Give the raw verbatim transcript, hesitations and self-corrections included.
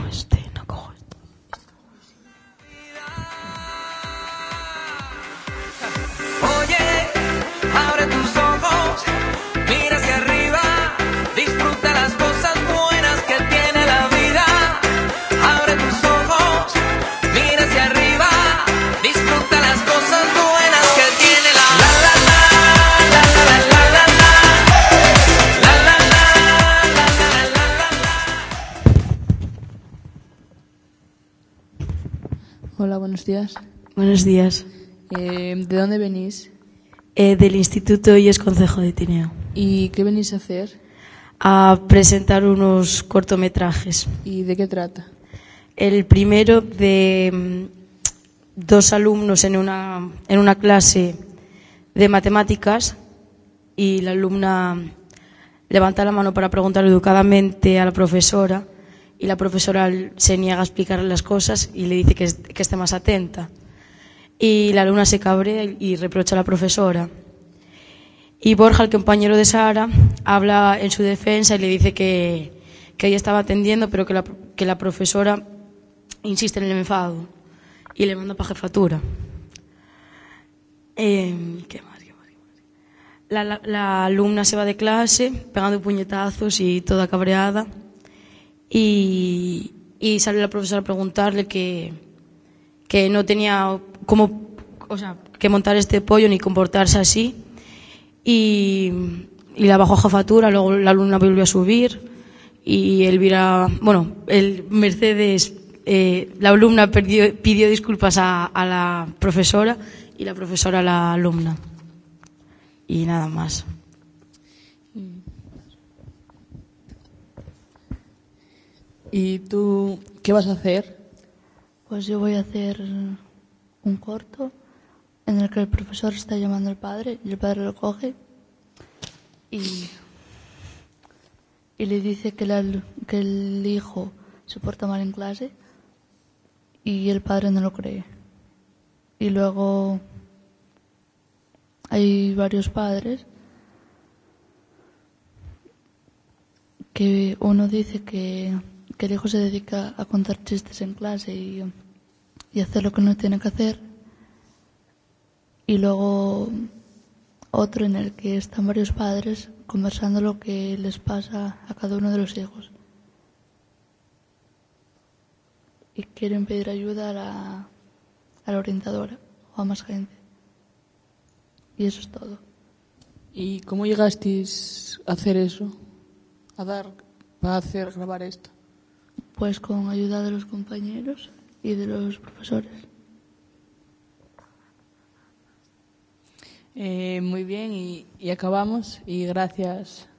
este, no cojo este. Oye, abre tus ojos, mira hacia arriba, disfruta las cosas buenas que tiene la vida. Abre tus ojos, mira hacia arriba, disfruta las cosas buenas que tiene la la la la la la la la la la la la la. Hola, buenos días. Buenos días. Eh, ¿De dónde venís? Eh, del Instituto Illes Concejo de Tineo. ¿Y qué venís a hacer? A presentar unos cortometrajes. ¿Y de qué trata? El primero de mm, dos alumnos en una, en una clase de matemáticas y la alumna levanta la mano para preguntar educadamente a la profesora y la profesora se niega a explicarle las cosas y le dice que, que esté más atenta. Y la alumna se cabrea y reprocha a la profesora. Y Borja, el compañero de Sara, habla en su defensa y le dice que, que ella estaba atendiendo, pero que la, que la profesora insiste en el enfado y le manda para jefatura. Eh, ¿qué más, qué más, qué más? La, la, la alumna se va de clase pegando puñetazos y toda cabreada y, y sale la profesora a preguntarle que, que no tenía cómo, o sea, que montar este pollo ni comportarse así. Y, y la bajó a jefatura, luego la alumna volvió a subir y Elvira, bueno, el Mercedes, eh, la alumna perdió, pidió disculpas a, a la profesora y la profesora a la alumna. Y nada más. ¿Y tú qué vas a hacer? Pues yo voy a hacer un corto en el que el profesor está llamando al padre y el padre lo coge y, y le dice que, la, que el hijo se porta mal en clase y el padre no lo cree. Y luego hay varios padres que uno dice que, que el hijo se dedica a contar chistes en clase y, y hacer lo que no tiene que hacer. Y luego otro en el que están varios padres conversando lo que les pasa a cada uno de los hijos. Y quieren pedir ayuda a la, a la orientadora o a más gente. Y eso es todo. ¿Y cómo llegasteis a hacer eso? A dar, para hacer, grabar esto. Pues con ayuda de los compañeros y de los profesores. Eh, muy bien, y, y acabamos. Y gracias